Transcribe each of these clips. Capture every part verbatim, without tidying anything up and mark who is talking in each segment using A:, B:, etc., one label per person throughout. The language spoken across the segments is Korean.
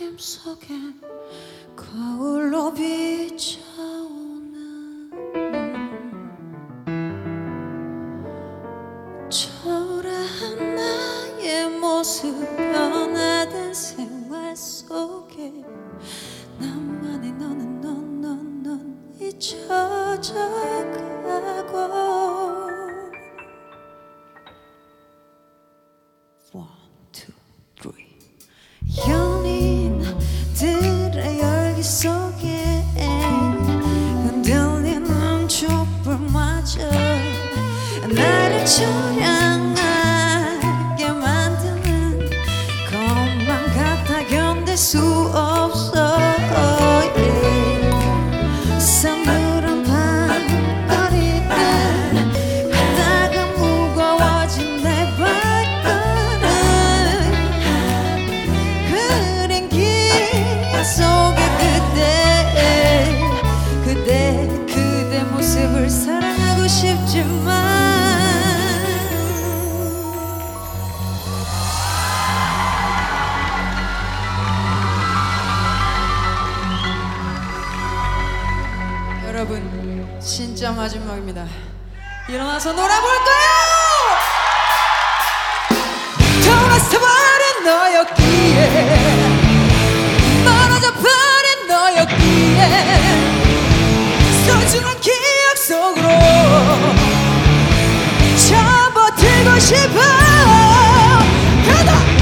A: 느낌 속에 거울로 비춰오는 초라한 나의 모습, 변화된 생활 속에 나만의 너는 넌 넌 넌 잊혀져 가고. One, two, three. 연인들의 열기 속에 흔들리는 촛불마저 나를 초량하게 만드는 것만 같아 견딜 수 없어. 사물은 밤거리들 하다가 무거워진 내 발걸음 흐린 기억 속에 그대 그대 그대 모습을 사랑하고 싶지만 여러분, 진짜 마지막입니다. 일어나서 놀아볼까요? 돌아서버린 너였기에, 멀어져버린 너였기에 소중한 기억 속으로 접어들고 싶어. 가다!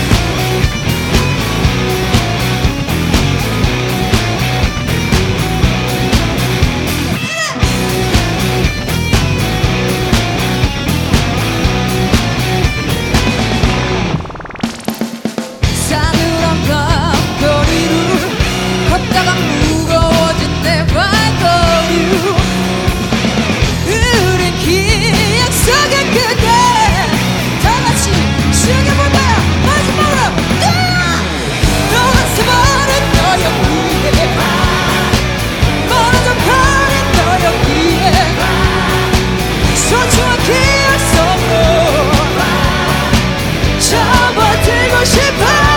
A: 걷다가 무거워진 내 발걸음 흐린 기억 속에 그대 다같이 시작해볼까요? 마지막으로 돌아서버린 너였기에, 멀어져버린 너였기에 소중한 기억 속으로 접어들고 싶어.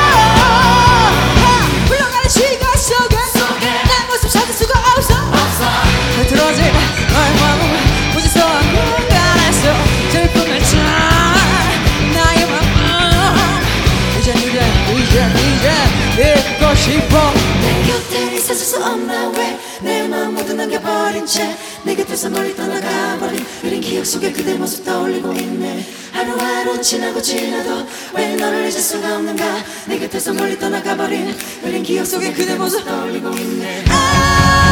A: 흐트러진 너의 마음은 부지런한 공간에서 들품을 차 나의 마음 이젠 이젠 이젠 이젠 잊고 싶어. 내 곁에 있을 수 없나 왜 내 마음 모두 남겨버린 채 내 곁에서 멀리 떠나가버린 흐린 기억 속에 그대 모습 떠올리고 있네. 하루하루 지나고 지나도 왜 너를 잊을 수가 없는가. 내 곁에서 멀리 떠나가버린 흐린 기억 속에 그대 모습 떠올리고 있네. 아